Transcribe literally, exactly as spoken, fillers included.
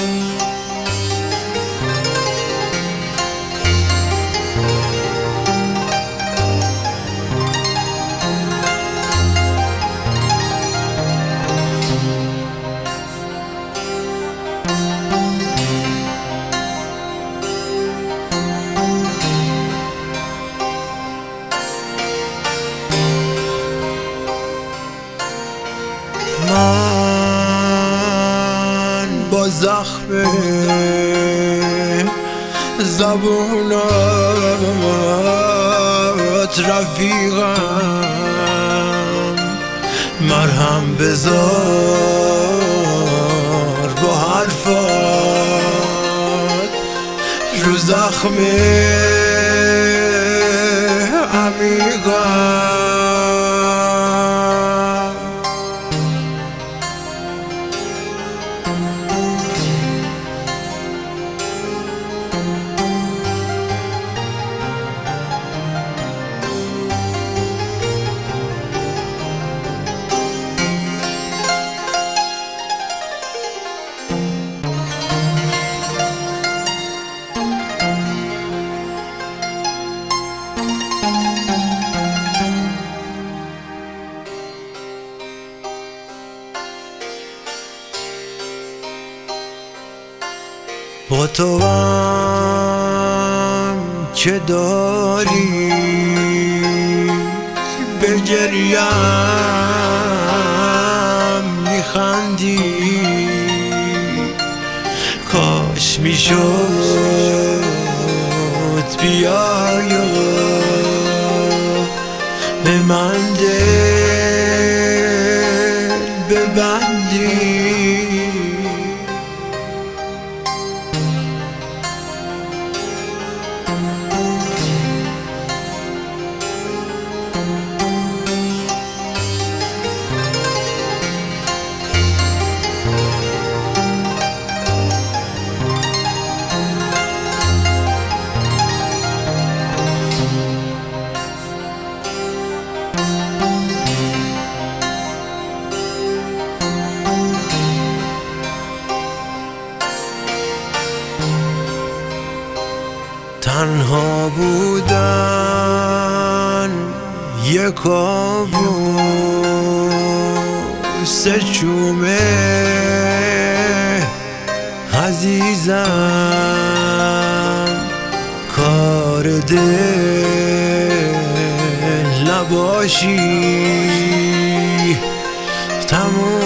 من با زخم زبونات رفیقم، مرهم بذار با حرفات رو زخم عمیقم. با تو هم که داری به گریم میخندی، کاش میشد بیای و به من دل ببندی. تنها بودن یک کابوس چومه عزیزم، کار دل نباشی تموم